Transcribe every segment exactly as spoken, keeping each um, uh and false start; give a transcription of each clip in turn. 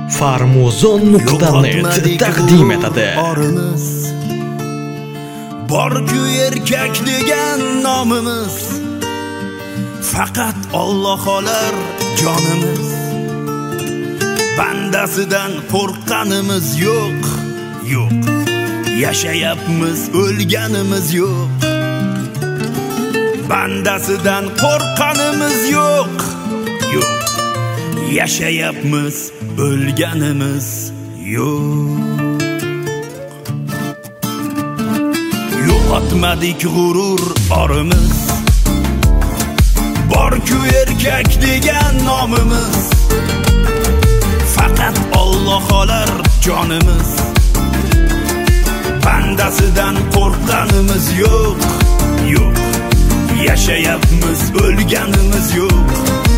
Farmuzon nuqta net taqdim etadi. Bor-ku erkak degan nomimiz, faqat Alloh olar jonimiz. Bandasidan qo'rqqanimiz yo'q, yo'q. Yashayapmiz, o'lganimiz yo'q. Bandasidan qo'rqqanimiz yo'q, yo'q. Yashayapmiz, o'lganimiz yo'q. Yo'qotmadik g'urur orimiz, bor-ku erkak degan nomimiz, faqat Alloh olar jonimiz. Bandasidan qo'rqqanimiz yo'q, yo'q. Yashayapmiz, o'lganimiz yo'q.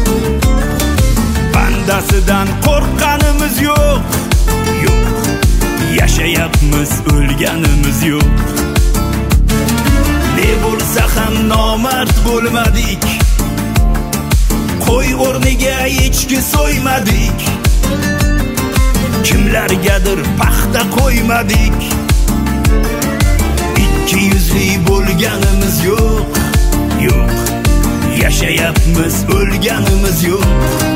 Bandasidan qo'rqqanimiz yo'q, yo'q. Yashayapmiz, o'lganimiz yo'q. Ne bo'lsa ham nomard bo'lmadik, qo'y o'rniga echki so'ymadik, kimlargadir paxta qo'ymadik. Ikki yuzli bo'lganimiz yo'q, yo'q. Yashayapmiz, o'lganimiz yo'q.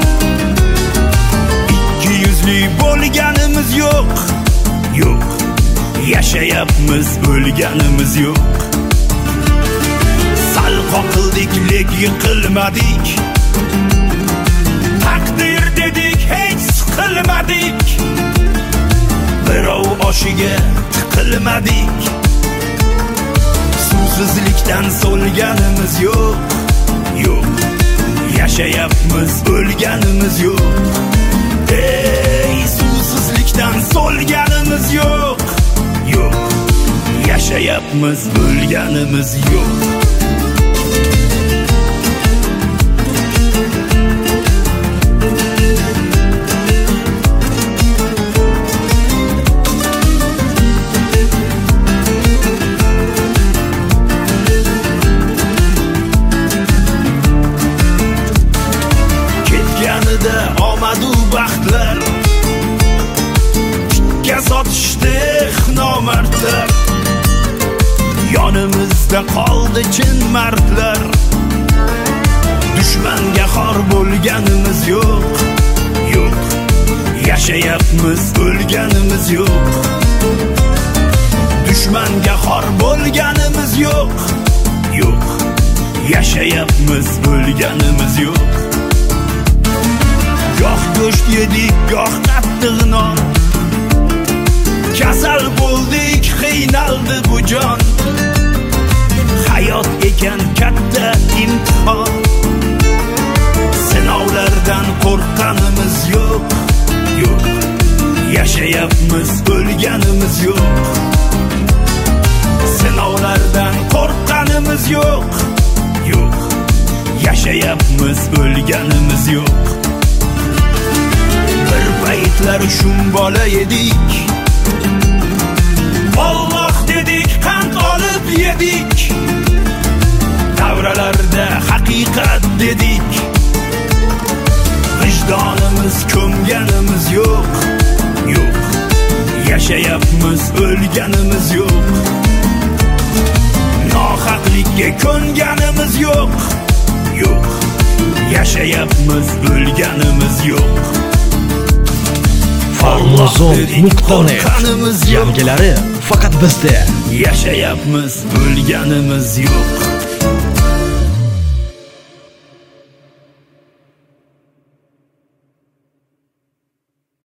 Ikki yuzli bo'lganimiz yo'q, yo'q. Yashayapmiz, o'lganimiz yo'q. Sal qoqildik, lek yiqilmadik, taqdir dedik, hech siqilmadik. Birov oshiga tiqilmadik. Suvsizlikdan so'lganimiz yo'q, yo'q. Yashayapmiz, o'lganimiz yo'q. Ey, suvsizlikdan so'lganimiz yo'q, yo'q. Yashayapmiz, o'lganimiz yo'q. Omadu baxtlar tikka sotishdi nomardlar. Yonimizda qoldi chin mardlar. Dushmanga xor bo'lganimiz yo'q, yo'q. Yashayapmiz, o'lganimiz yo'q. Dushmanga xor bo'lganimiz yo'q, yo'q. Yashayapmiz, o'lganimiz yo'q. Goh go'sht yedik, goh qattiq non. Kasal bo'ldik, qiynaldi bu jon. Hayot ekan katta imtihon. Sinovlardan qo'rqqanimiz yo'q, yo'q. Yashayapmiz, o'lganimiz yo'q. Sinovlardan qo'rqqanimiz yo'q, yo'q. Yashayapmiz, o'lganimiz yo'q. Bir paytlar shum bola edik, Alloh dedik, qand olib yedik. Davralarda haqiqat dedik, vijdonimiz ko'mganimiz yo'q, yo'q. Yashayapmiz, o'lganimiz yo'q. Nohaqlikka ko'nganimiz yo'q, yo'q. Yashayapmiz, o'lganimiz yo'q. Farmuzon nuqta net yangilari faqat bizda. Yashayapmiz, o'lganimiz yo'q.